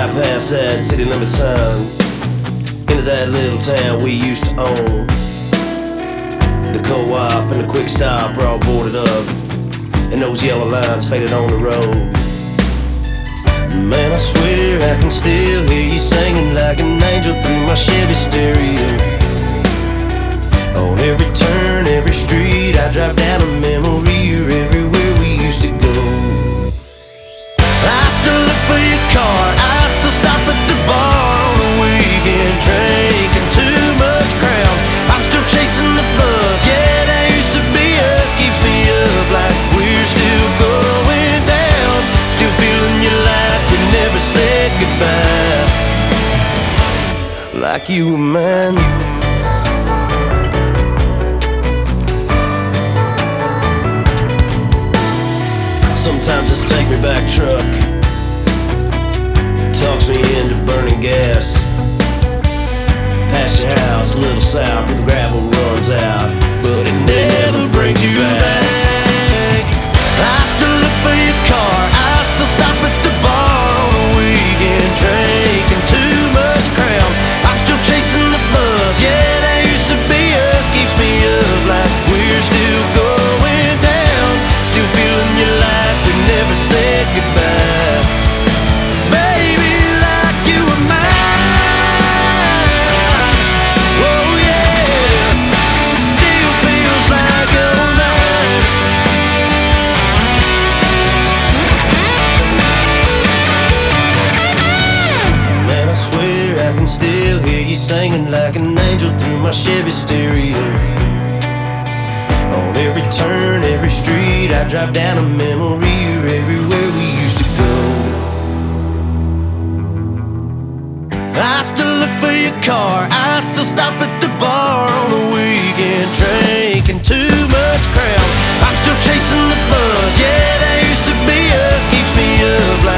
Drive past that city limit sign into that little town we used to own. The co-op and the quick stop are all boarded up, and those yellow lines faded on the road. Man, I swear I can still hear you singing like an angel through my Chevy stereo. On every turn, every street, I drive down a memory. You're everywhere we used to go. I still look for your car, I still stop at the bar on the weekend, drinking too much Crown. I'm still chasing the buzz, yeah, that used to be us. Keeps me up like we're still going down. Still feeling you like we never said goodbye, like you were mine. Sometimes this take me back truck talks me into burning gas. Past your house, a little south, where the gravel runs out, but it never brings you back. I still look for your car, I still stop at the bar on the weekend, drinking too much Crown. I'm still chasing the buzz, yeah, that used to be us. Keeps me up like we're still going down. Still feeling you like we never said goodbye, baby, like you were mine. Oh yeah, still feels like you're mine. Man, I swear I can still hear you singing like an angel through my Chevy stereo. On every turn, every street, I drive down a memory. You're everywhere we used to go. I still look for your car, I still stop at the bar on the weekend, drinking too much Crown. I'm still chasing the buzz, yeah, that used to be us. Keeps me up